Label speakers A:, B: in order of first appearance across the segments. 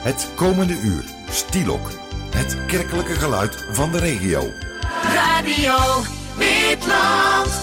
A: Het komende uur, Stielok. Het kerkelijke geluid van de regio.
B: Radio Witland.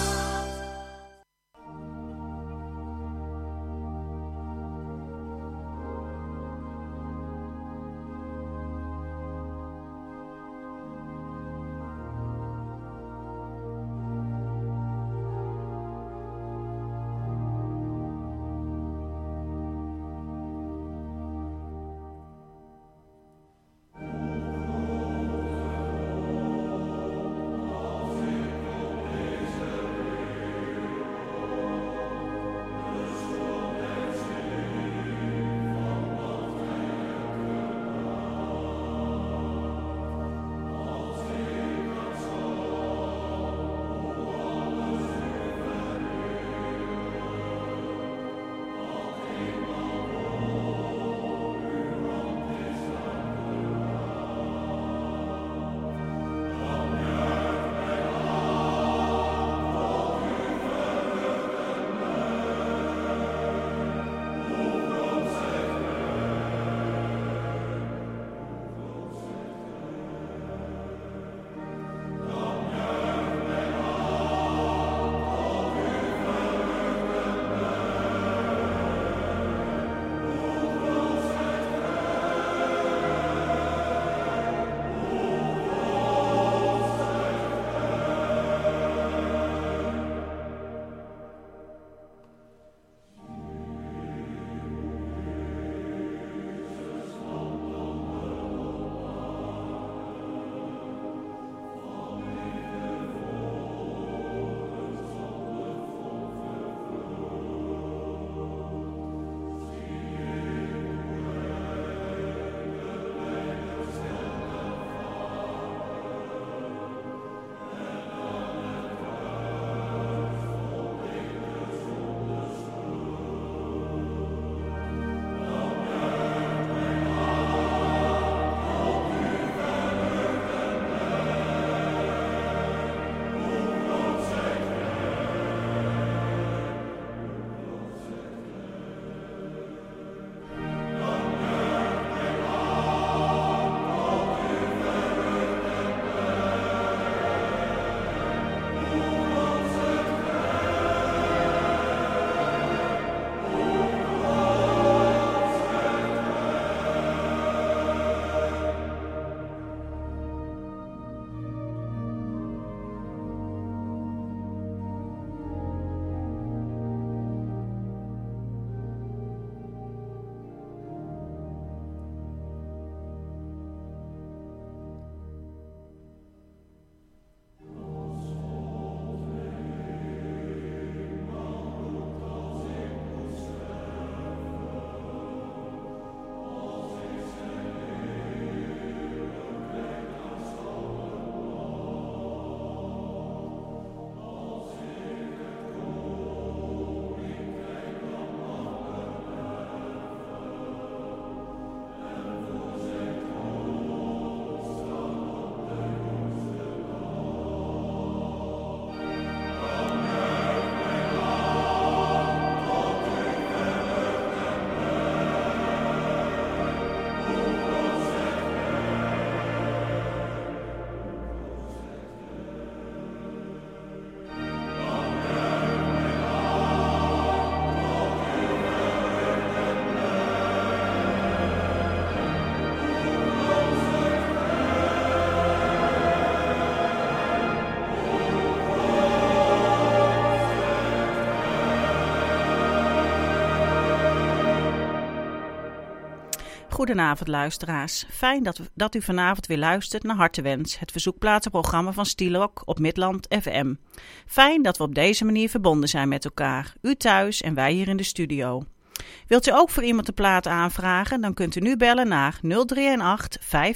C: Goedenavond luisteraars. Fijn dat u vanavond weer luistert naar Hartewens, het verzoekplatenprogramma van Stielok op Midland FM. Fijn dat we op deze manier verbonden zijn met elkaar. U thuis en wij hier in de studio. Wilt u ook voor iemand de plaat aanvragen? Dan kunt u nu bellen naar 0318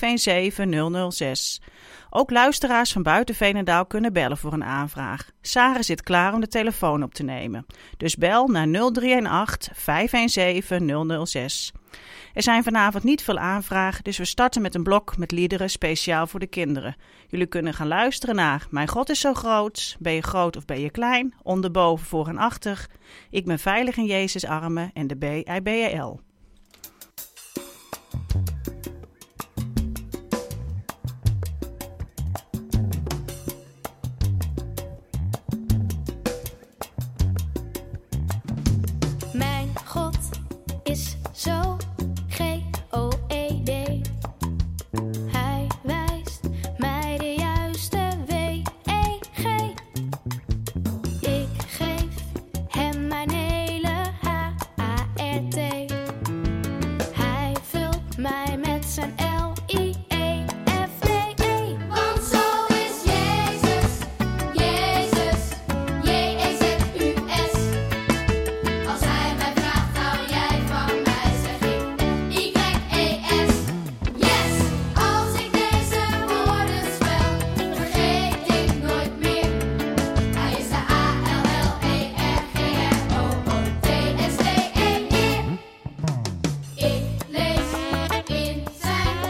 C: 517 006. Ook luisteraars van buiten Veenendaal kunnen bellen voor een aanvraag. Sarah zit klaar om de telefoon op te nemen. Dus bel naar 0318 517 006. Er zijn vanavond niet veel aanvragen, dus we starten met een blok met liederen speciaal voor de kinderen. Jullie kunnen gaan luisteren naar Mijn God is zo groot, ben je groot of ben je klein, onderboven, voor en achter. Ik ben veilig in Jezus' armen en de B-I-B-E-L.
D: Hij wijst mij de juiste weg. Ik geef hem mijn hele HART. Hij vult mij met zijn LIEFTE.
E: Want zo is Jezus, Jezus, Jezus. Als hij mij vraagt, hou jij van mij, zeg ik YES. Yes, als ik deze woorden spel, vergeet ik nooit meer. Hij is de ALLERGROOTSTE. Ik lees in zijn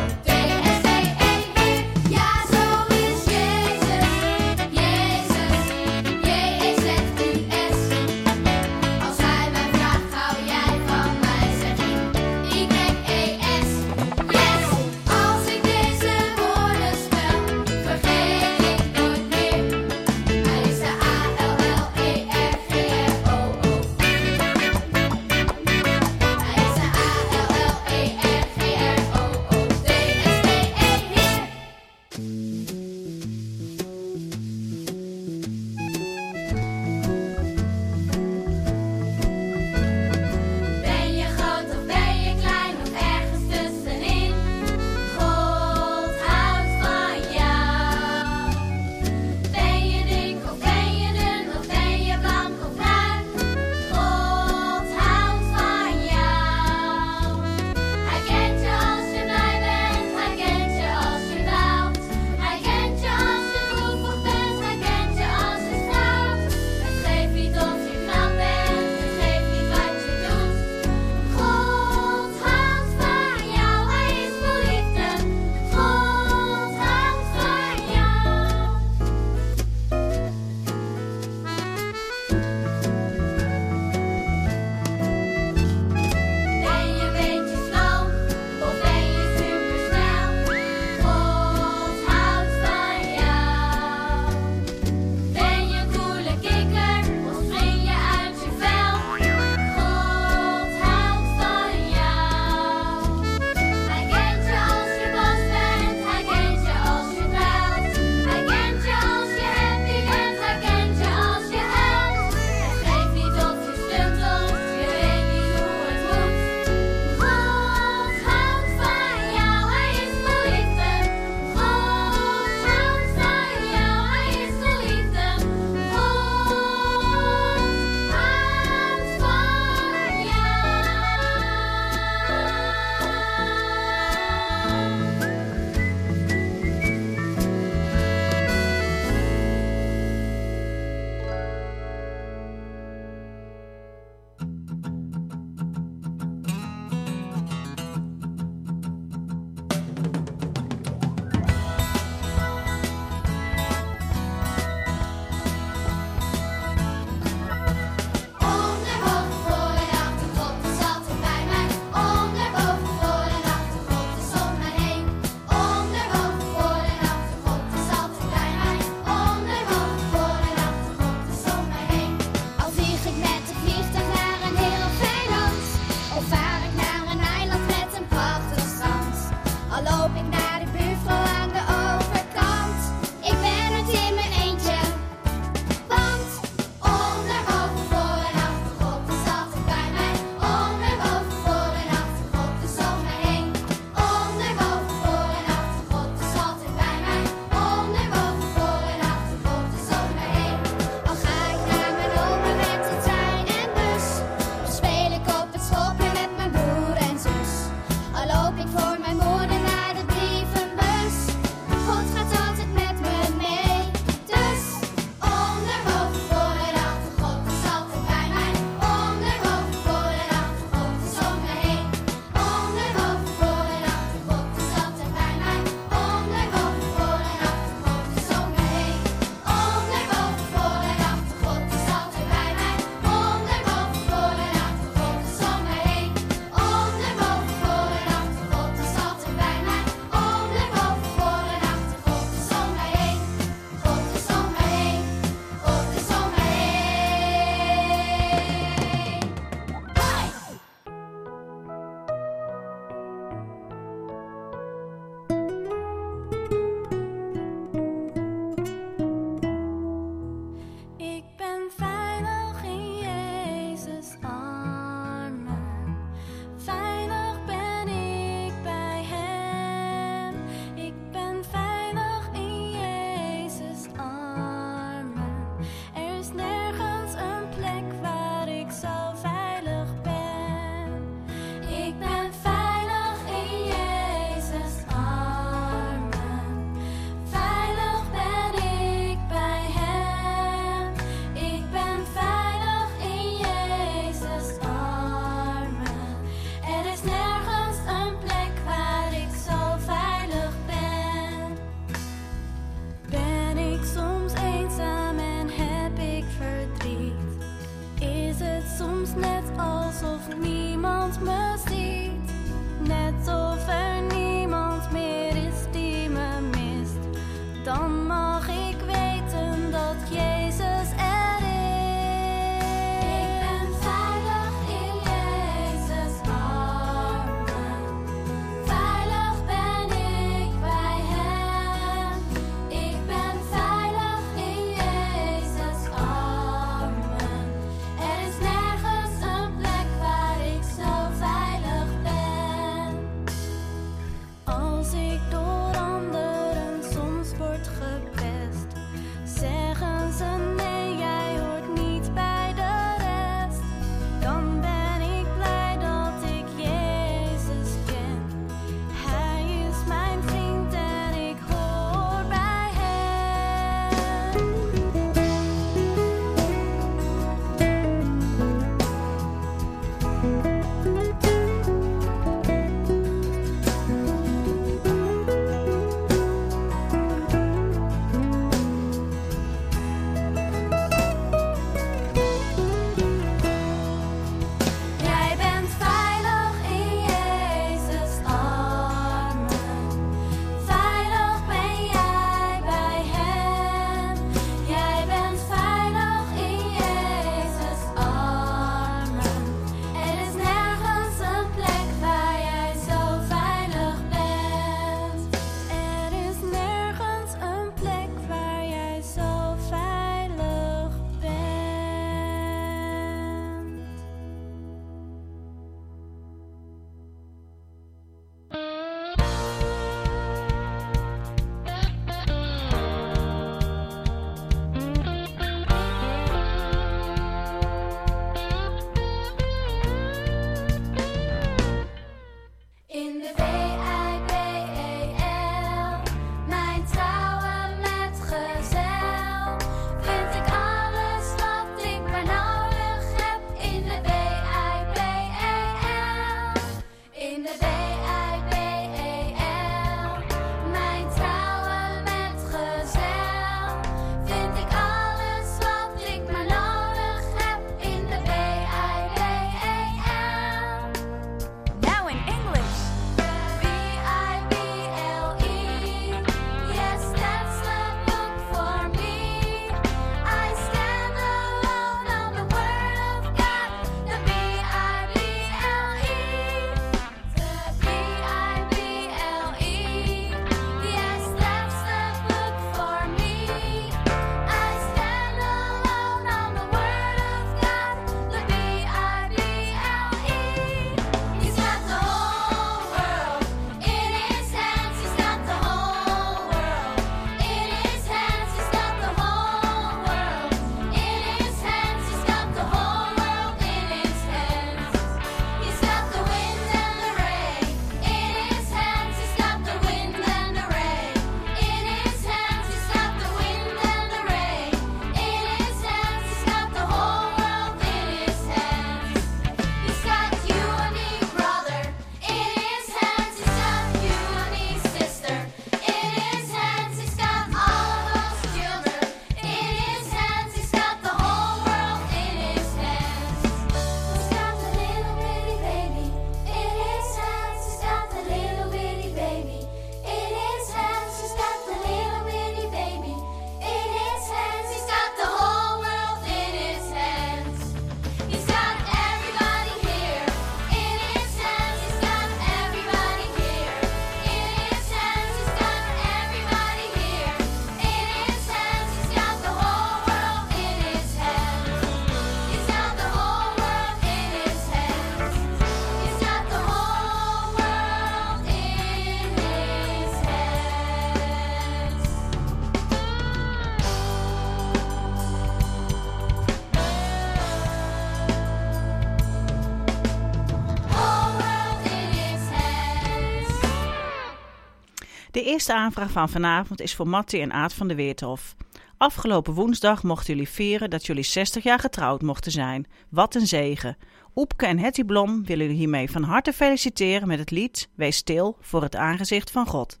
C: De eerste aanvraag van vanavond is voor Mattie en Aad van de Weerthof. Afgelopen woensdag mochten jullie vieren dat jullie 60 jaar getrouwd mochten zijn. Wat een zegen. Oepke en Hetty Blom willen jullie hiermee van harte feliciteren met het lied Wees stil voor het aangezicht van God.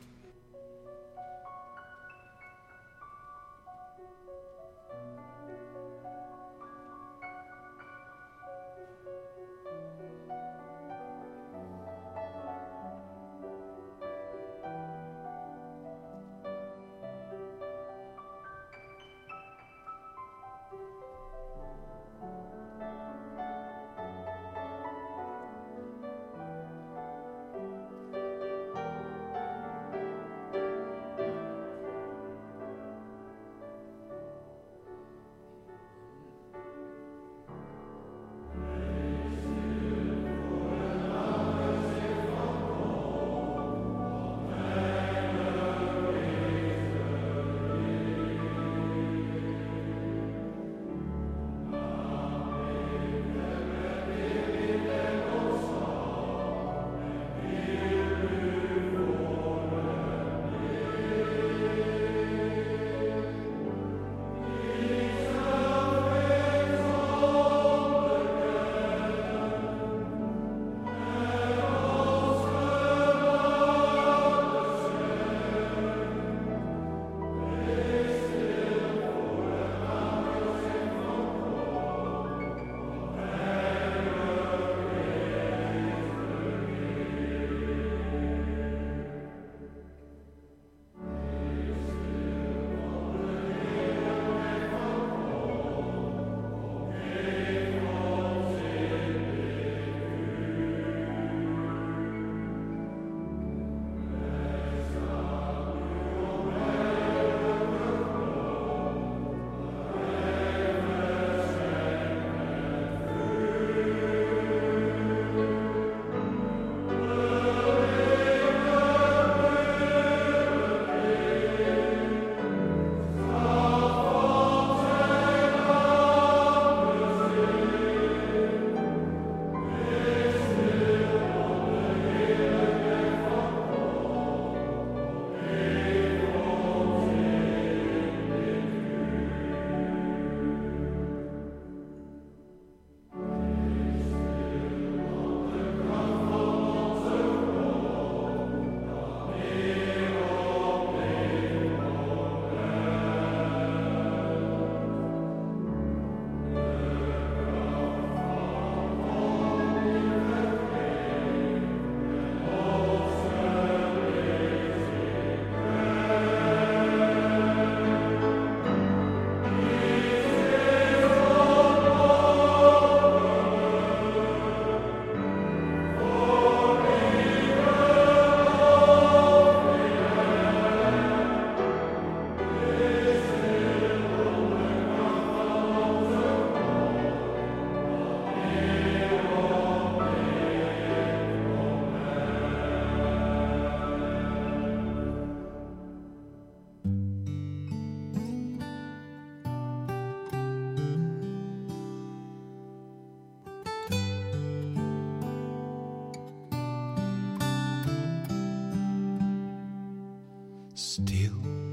F: Stil,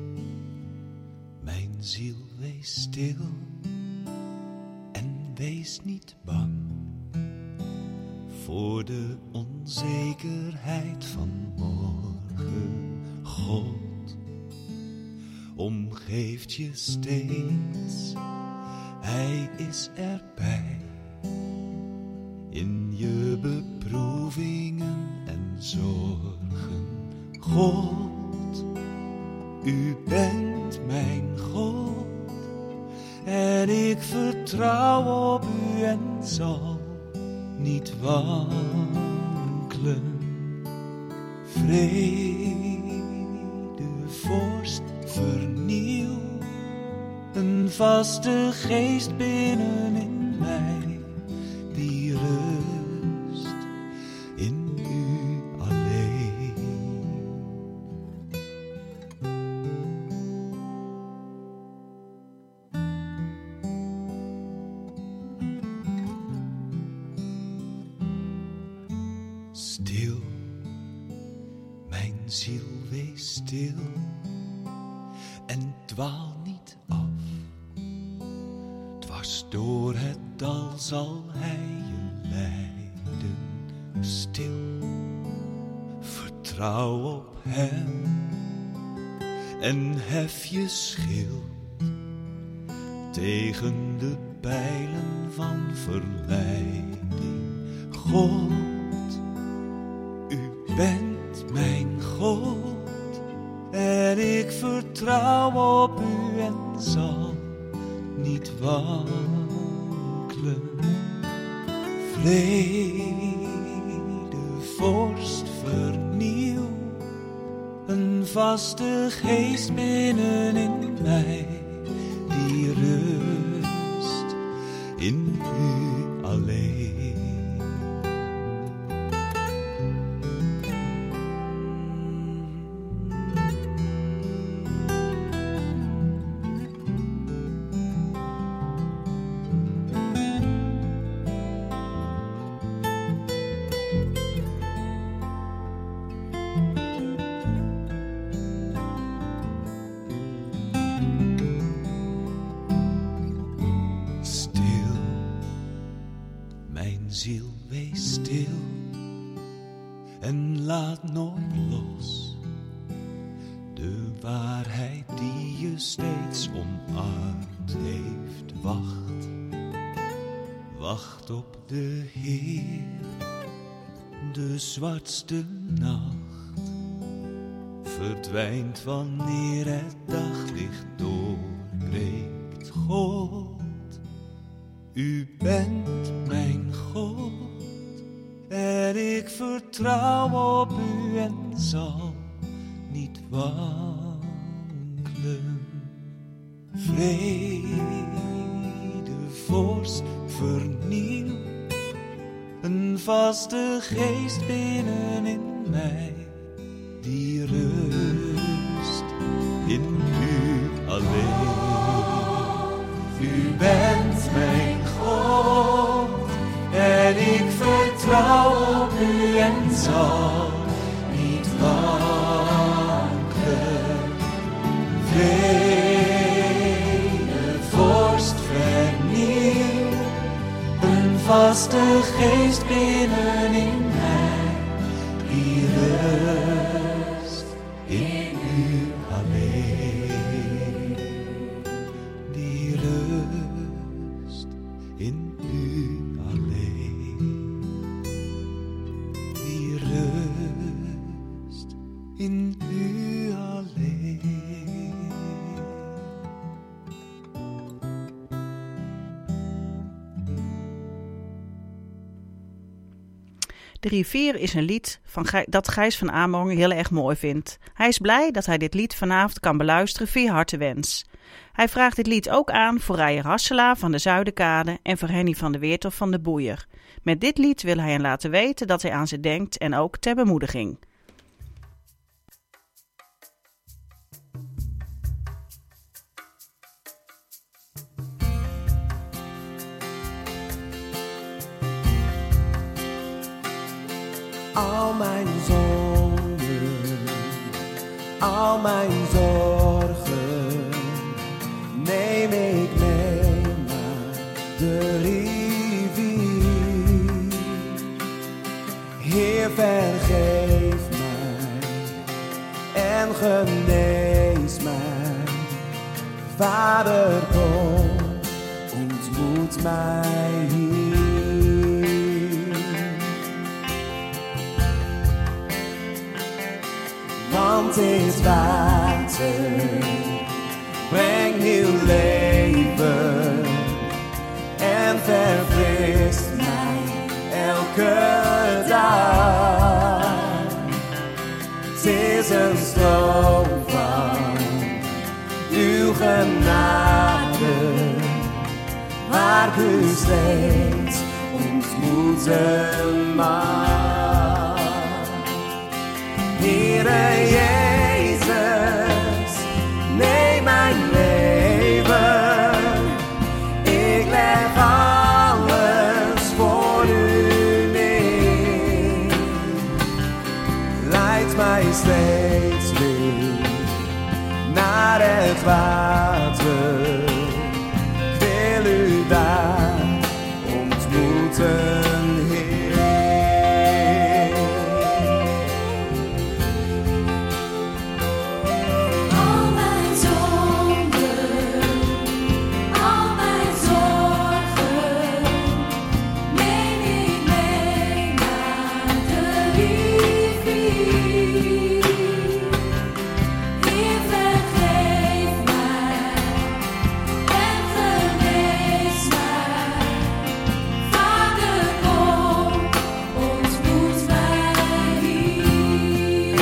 F: mijn ziel, wees stil en wees niet bang voor de onzekerheid van morgen. God omgeeft je steeds, Hij is erbij in je beproevingen en zorgen. God, U bent mijn God en ik vertrouw op U en zal niet wankelen. Vrede, vorst, vernieuw een vaste geest binnenin mij die rust in U alleen. Stil, mijn ziel wees stil en dwaal niet af. Dwars door het dal zal hij je leiden stil. Vertrouw op hem en hef je schild tegen de pijlen van verleiding. God, u bent mijn God en ik vertrouw op u en zal niet wankelen. Vrede, vorst, vernieuw een vaste geest binnenin mij, die rust in u alleen. Ziel, wees stil en laat nooit los de waarheid die je steeds omarmd heeft. Wacht, wacht op de Heer. De zwartste nacht verdwijnt wanneer het daglicht doorbreekt. God, u bent mijn God en ik vertrouw op u en zal niet wankelen. Vrede, vorst, vernieuw een vaste geest binnenin mij, die rust in u alleen. U bent mijn God en ik vertrouw op u en zal niet wankelen. Vrede, vorst, vernieuw een vaste geest binnenin mij, die rust in u alleen. Die rust in u alleen. Die rust in u alleen.
C: De rivier is een lied dat Gijs van Amerongen heel erg mooi vindt. Hij is blij dat hij dit lied vanavond kan beluisteren via Hartewens. Hij vraagt dit lied ook aan voor Rijer Hasselaar van de Zuiderkade en voor Henny van de Weertof van de Boeier. Met dit lied wil hij hen laten weten dat hij aan ze denkt en ook ter bemoediging.
G: Al mijn zonden, al mijn zorgen, neem ik mee naar de rivier. Heer, vergeef mij en genees mij. Vader, kom, ontmoet mij hier. Want dit water brengt nieuw leven en verfrist mij elke dag. Het is een stroom van uw genade, waar ik u steeds ontmoeten mag. Heere Jezus, neem mijn leven. Ik leg alles voor u neer. Leid mij steeds weer het water. Ik wil u daar ontmoeten, Heer.
E: Al mijn zonden, al mijn zorgen, neem ik mee naar de rivier. Heer, vergeef mij en genees mij. Vader, kom, ontmoet mij hier.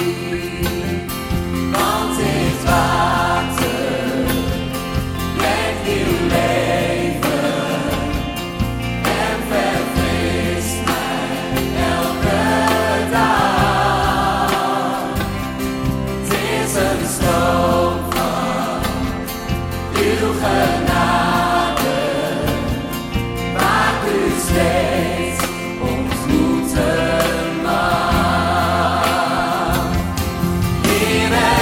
G: Want dit water brengt nieuw leven en verfrist mij elke dag. Het is een stroom van uw genade, waar u steeds ontmoeten mag. Heere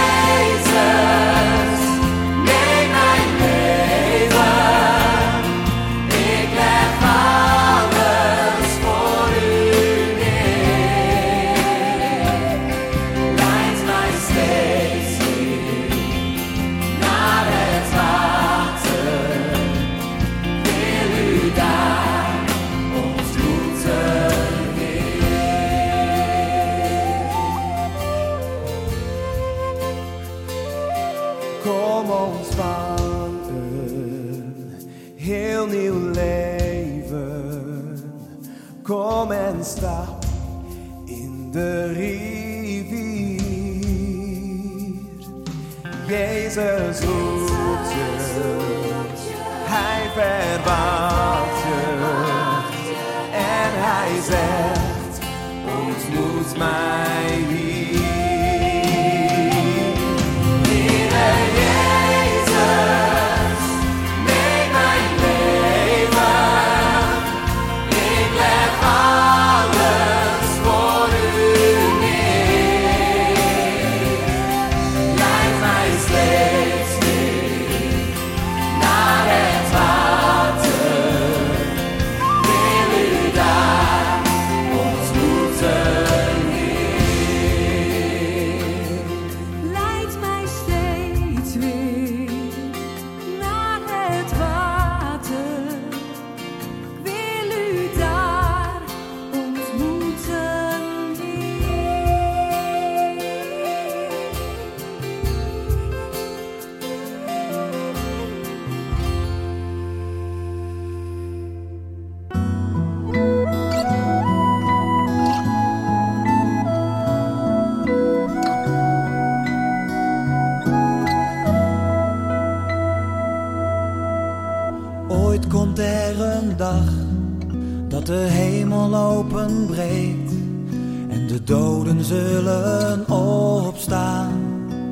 G: Jezus, neem mijn leven. Ik leg alles voor u neer. Leid mij steeds weer naar het water. Wil u daar ontmoeten, kom ontvang een heel nieuw leven. Kom en stap in de rivier. Jezus roept je, hij verwacht je en hij zegt, ontmoet mij hier. Heere Jezus, neem mijn leven. Ik leg alles voor u neer. Leid mij steeds weer naar het water. Wil u daar ontmoeten, Heer.
E: Leid mij steeds weer naar het water. Wil u daar ontmoeten,
H: Ooit komt er een dag dat de hemel openbreekt en de doden zullen opstaan.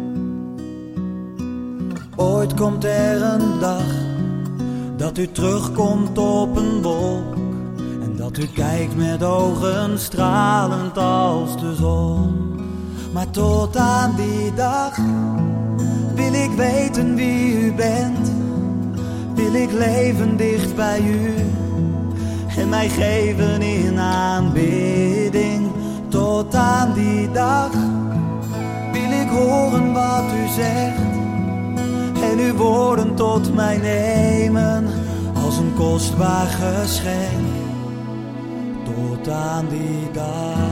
H: Ooit komt er een dag dat u terugkomt op een wolk en dat u kijkt met ogen stralend als de zon. Maar tot aan die dag wil ik weten wie u bent. Wil ik leven dicht bij u en mij geven in aanbidding. Tot aan die dag wil ik horen wat u zegt en uw woorden tot mij nemen als een kostbaar geschenk. Tot aan die dag.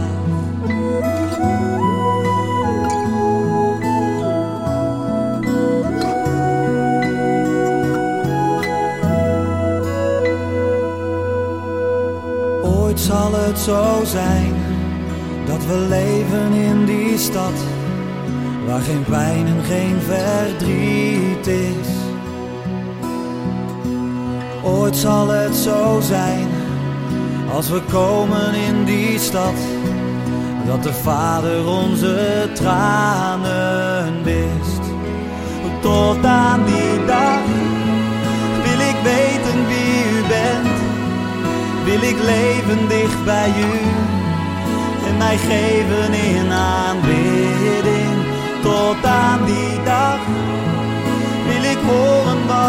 H: Ooit zal het zo zijn dat we leven in die stad waar geen pijn en geen verdriet is. Ooit zal het zo zijn als we komen in die stad dat de Vader onze tranen wist. Tot aan die dag wil ik weten wie u bent. Wil ik leven dicht bij u en mij geven in aanbidding. Tot aan die dag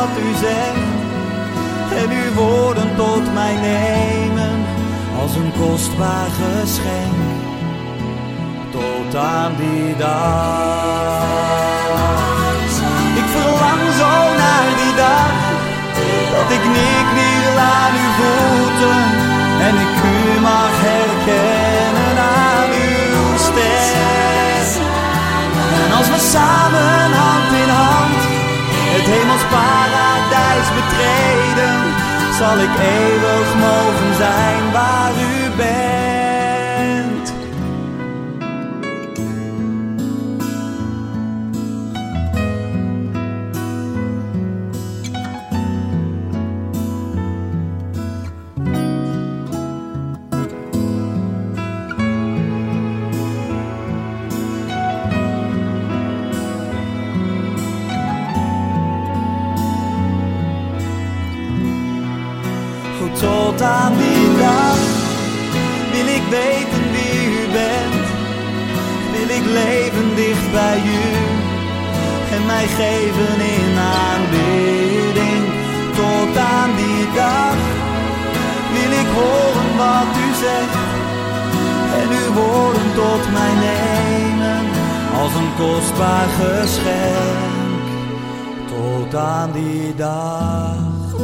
H: wat u zegt en uw woorden tot mij nemen als een kostbaar geschenk tot aan die dag. Ik verlang zo naar die dag dat ik kniel aan uw voeten en ik u mag herkennen aan uw stem. En als we samen hand in hand het hemels paradijs betreden, zal ik eeuwig mogen zijn waar u bent. Tot aan die dag wil ik weten wie u bent, wil ik leven dicht bij u en mij geven in aanbidding. Tot aan die dag wil ik horen wat u zegt en uw woorden tot mij nemen als een kostbaar geschenk. Tot aan die dag.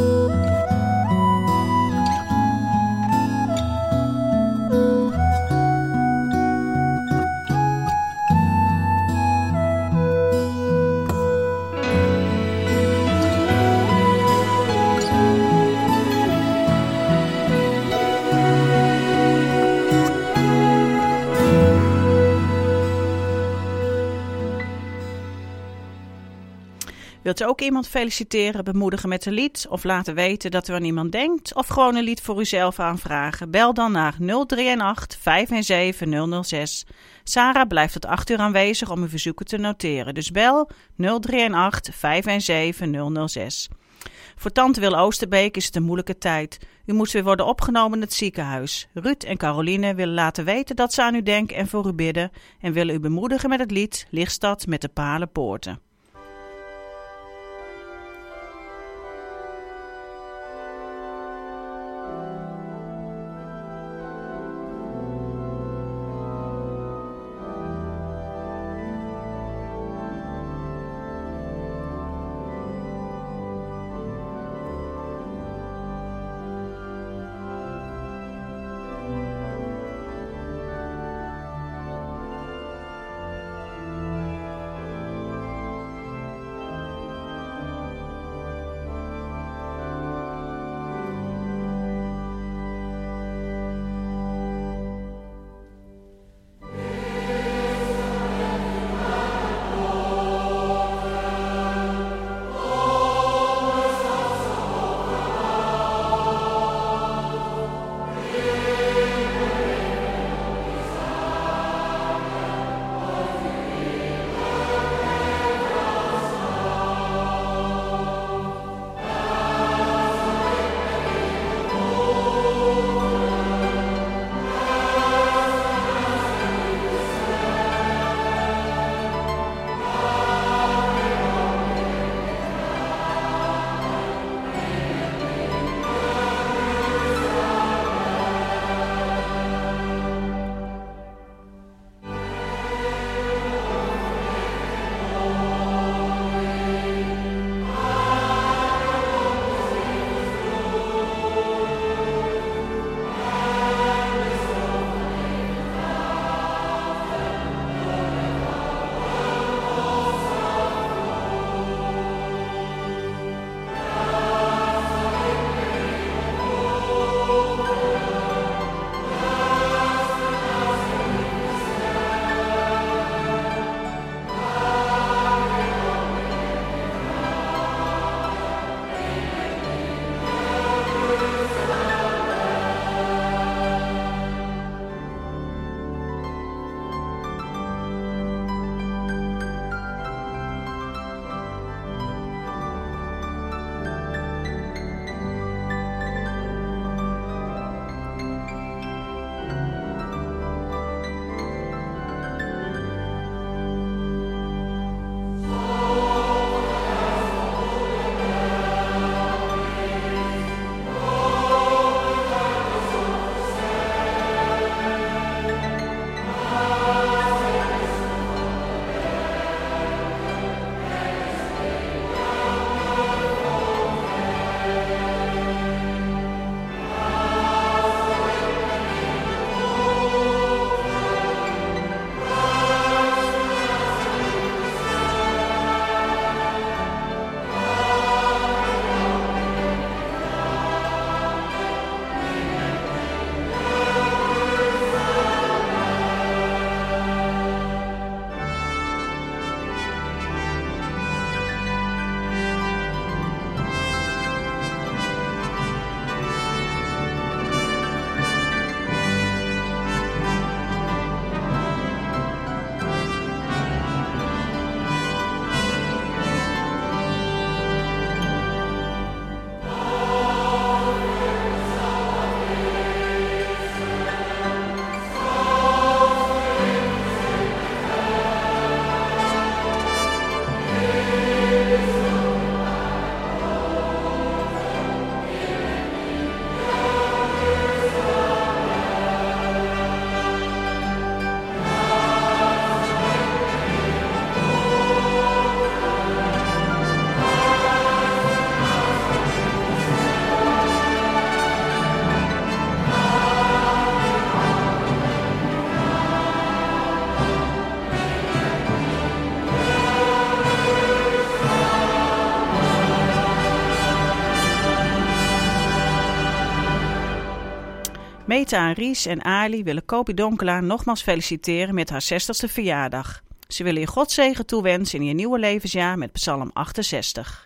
C: Wilt u ook iemand feliciteren, bemoedigen met een lied of laten weten dat u aan iemand denkt of gewoon een lied voor uzelf aanvragen? Bel dan naar 0318 517 006. Sarah blijft tot 8 uur aanwezig om uw verzoeken te noteren. Dus bel 0318 517 006. Voor tante Wil Oosterbeek is het een moeilijke tijd. U moest weer worden opgenomen in het ziekenhuis. Ruud en Caroline willen laten weten dat ze aan u denken en voor u bidden en willen u bemoedigen met het lied Lichtstad met de Palenpoorten. Meta, Ries en Ali willen Kopie Donkelaar nogmaals feliciteren met haar 60ste verjaardag. Ze willen je Godzegen toewensen in je nieuwe levensjaar met Psalm 68.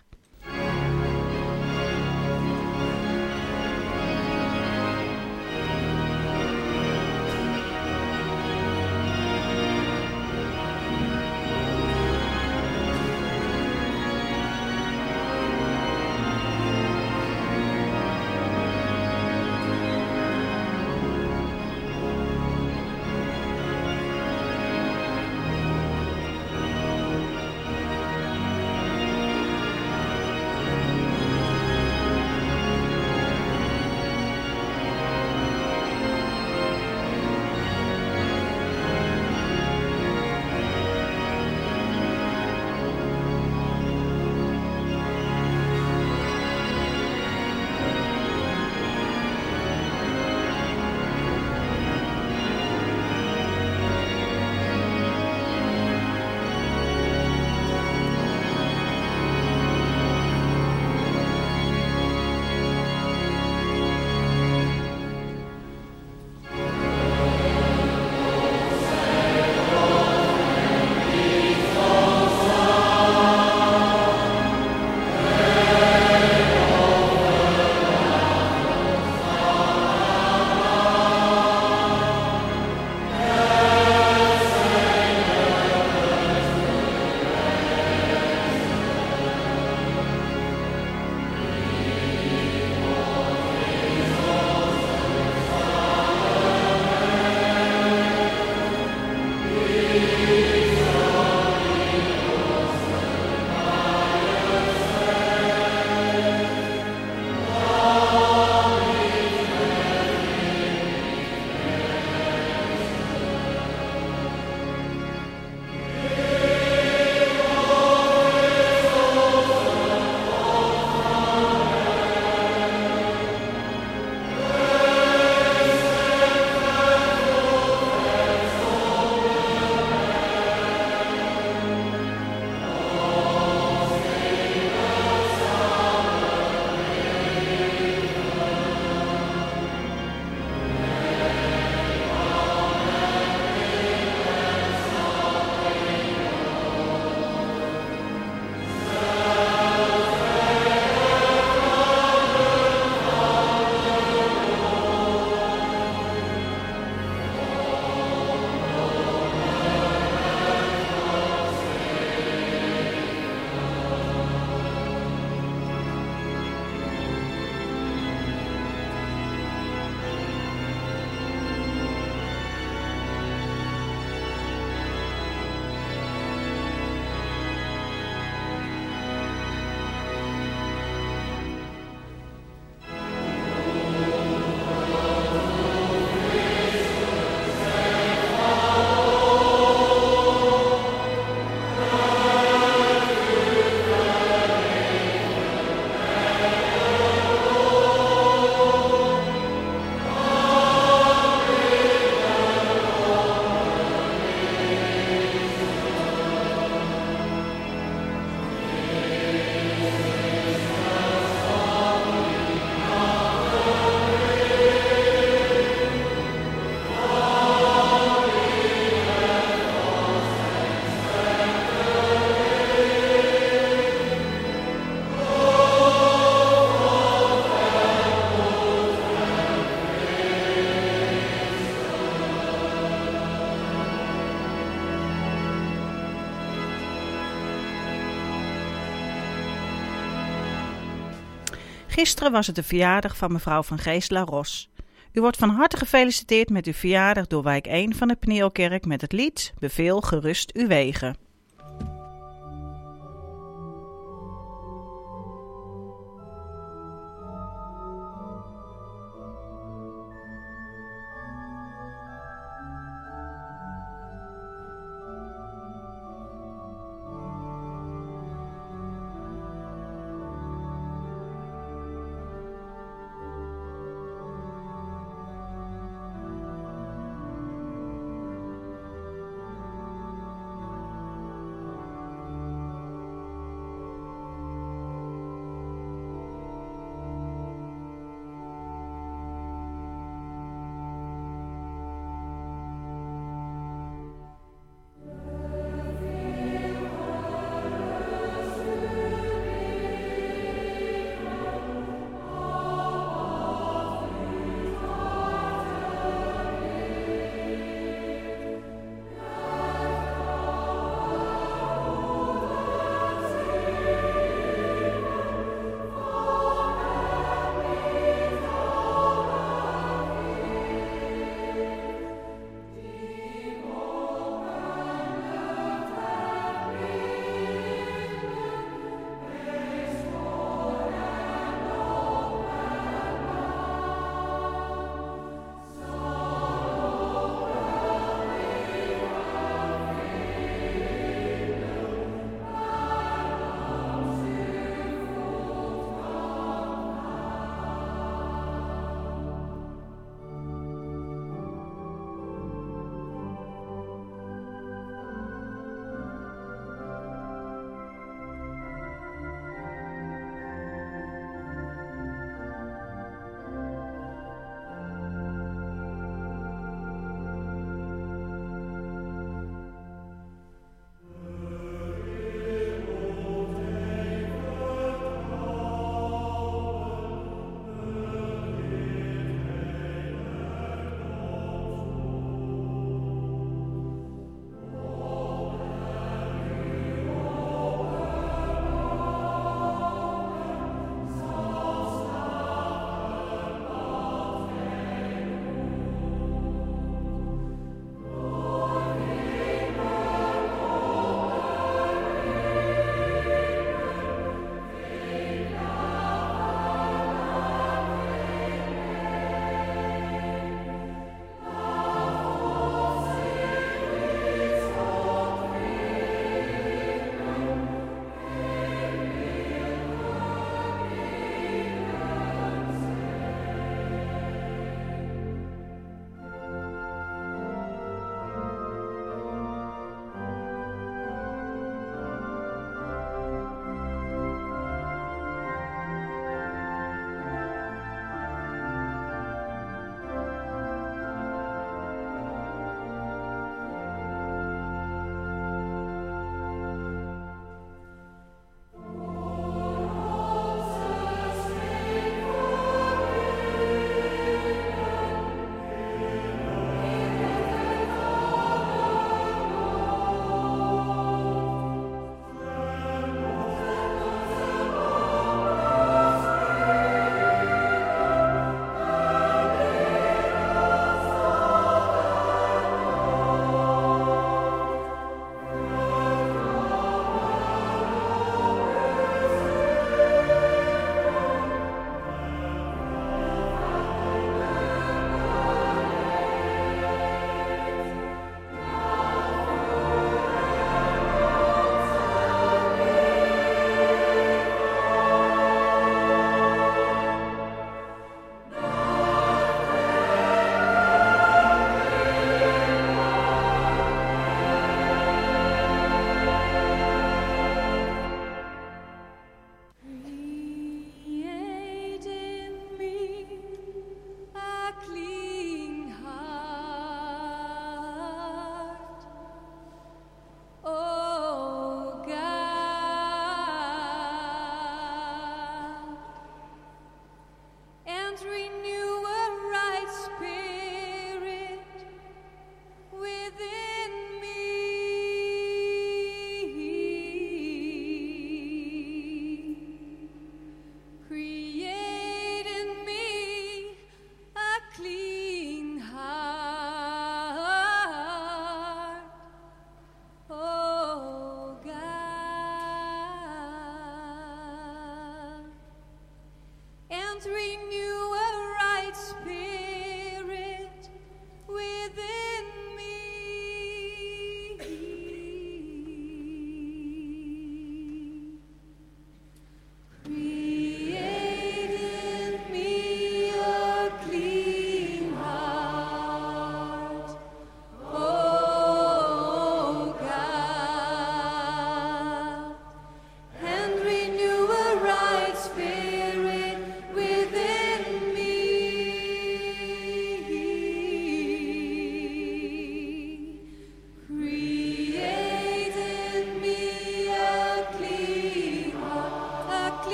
C: Gisteren was het de verjaardag van mevrouw van Geesla Ros. U wordt van harte gefeliciteerd met uw verjaardag door wijk 1 van de Peneelkerk met het lied Beveel gerust uw wegen.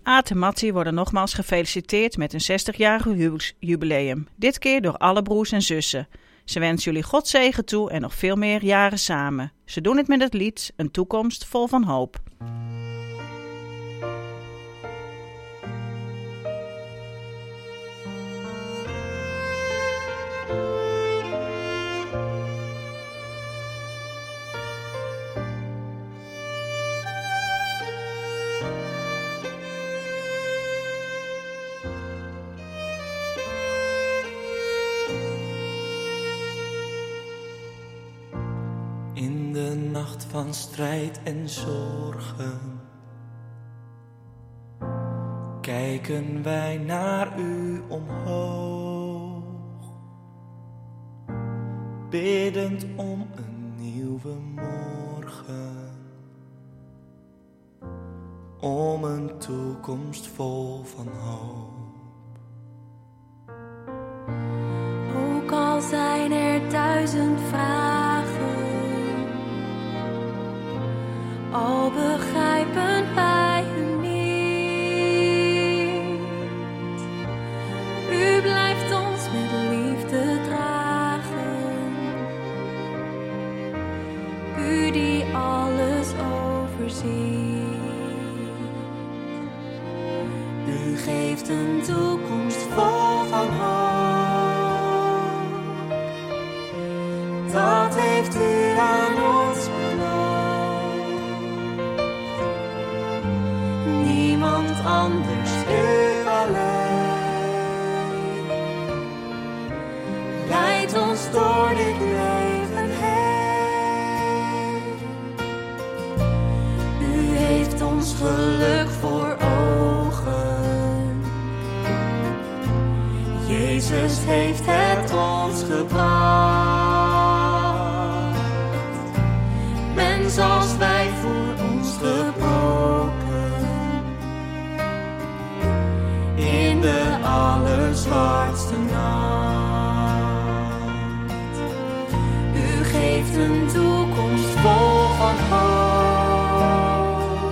C: Aad en Mattie worden nogmaals gefeliciteerd met een 60-jarig jubileum. Dit keer door alle broers en zussen. Ze wensen jullie God zegen toe en nog veel meer jaren samen. Ze doen het met het lied Een toekomst vol van hoop.
F: In de nacht van strijd en zorgen kijken wij naar u omhoog, biddend om een nieuwe morgen, om een toekomst vol van hoop.
D: Ook al zijn er 1000 vragen, al begrijpen wij u niet. U blijft ons met liefde dragen. U die alles overziet. U geeft een toekomst vol van hoop. Dat heeft u aan ons beloofd. Niemand anders, u alleen. Leidt ons door dit leven heen. U heeft ons geluk voor ogen. Jezus heeft het ons gebracht. Mens als wij voor ons gebroken. In de allerzwartste nacht. U geeft een toekomst vol van hoop.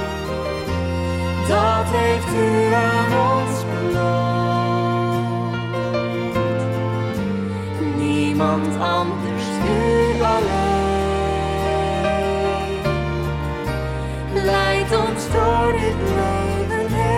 D: Dat heeft u aan ons beloofd. Niemand anders, u alleen. Leidt ons door dit leven heen.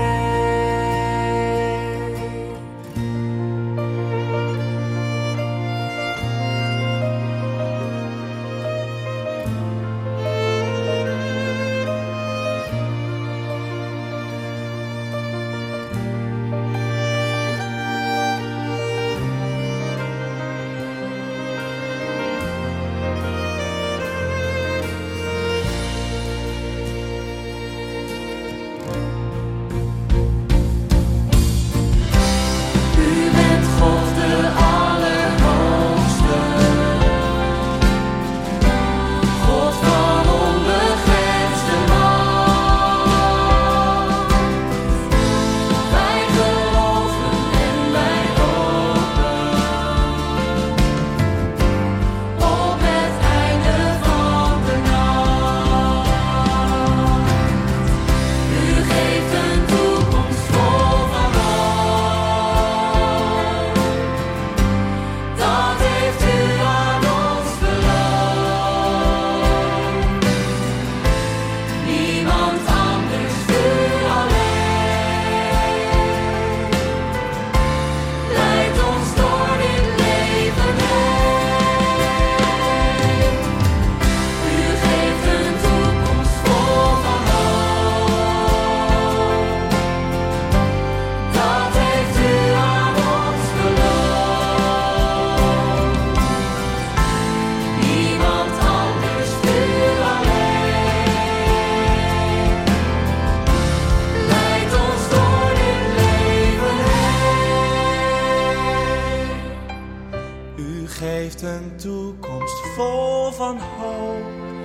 F: geeft een toekomst vol van hoop.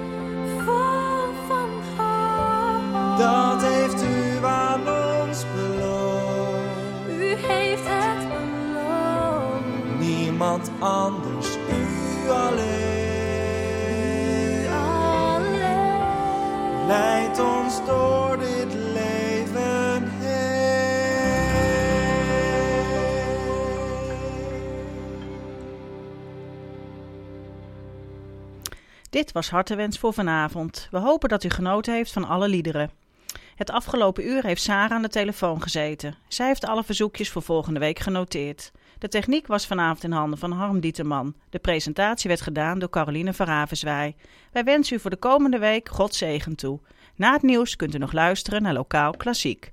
D: Vol van hoop.
F: Dat heeft u aan ons beloofd.
D: U heeft het beloofd.
F: Niemand anders, u alleen.
D: U alleen.
F: Leidt ons door dit leven heen.
C: Dit was Hartewens voor vanavond. We hopen dat u genoten heeft van alle liederen. Het afgelopen uur heeft Sarah aan de telefoon gezeten. Zij heeft alle verzoekjes voor volgende week genoteerd. De techniek was vanavond in handen van Harm Dieterman. De presentatie werd gedaan door Caroline van Ravenswaaij. Wij wensen u voor de komende week God zegen toe. Na het nieuws kunt u nog luisteren naar Lokaal Klassiek.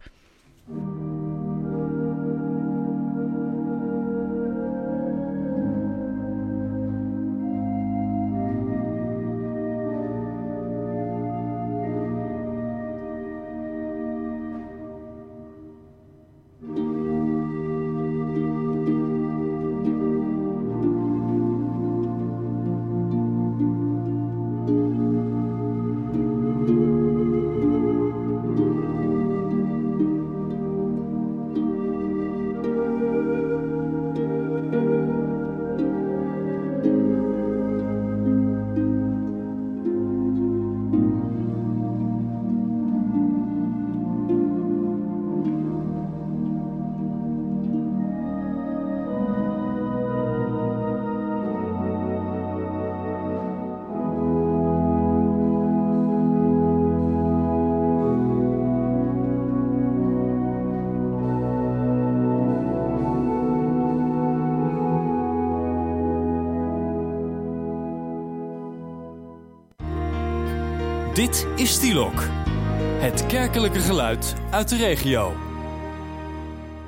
I: Dit is Stielok, het kerkelijke geluid uit de regio.